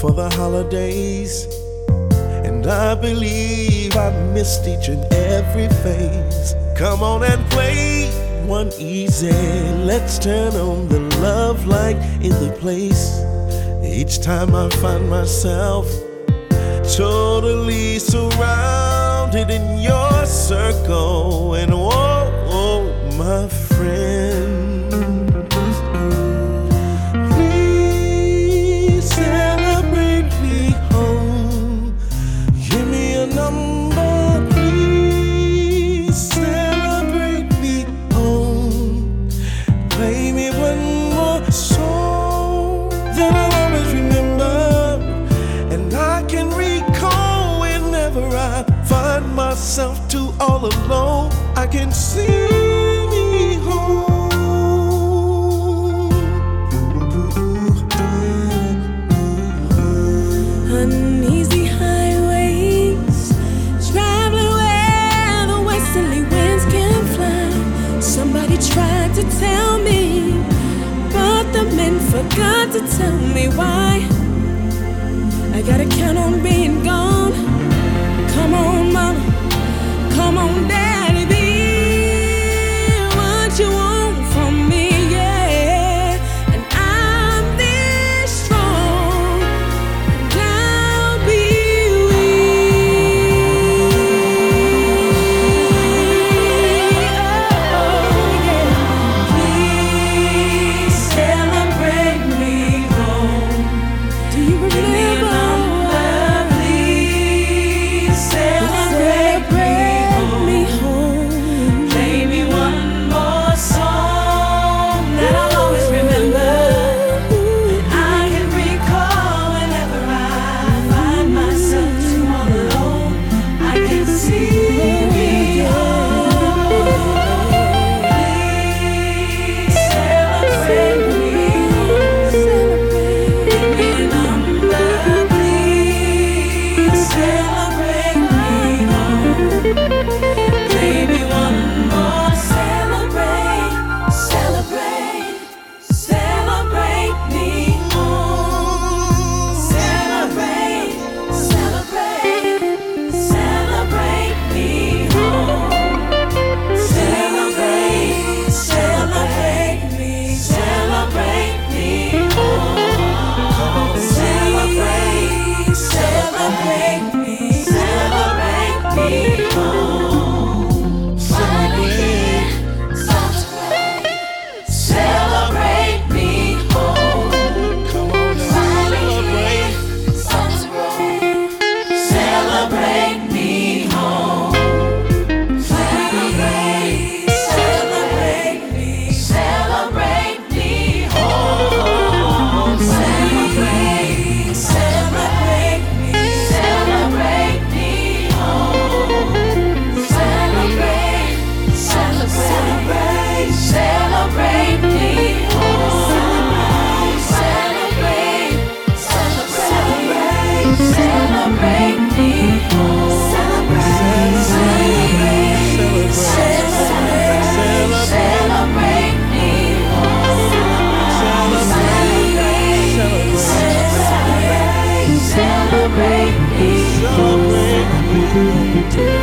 for the holidays, and I believe I missed each and every phase. Come on and play one easy. Let's turn on the love light in the place. Each time I find myself totally surrounded in your circle, and oh, my friend, please celebrate me home. Give me a number, please celebrate me home. Play me one more song that I'll always remember, and I can recall whenever I find myself too all alone. I can sing me home. Uneasy highways, traveling where the westerly winds can fly. Somebody tried to tell me, but the men forgot to tell me why. I gotta count on being gone. Come on, mama, come on, daddy, be what you want from me, yeah. And I'm this strong, and I'll be weak. Oh, yeah. Please celebrate me home. Do you remember? Celebrate me.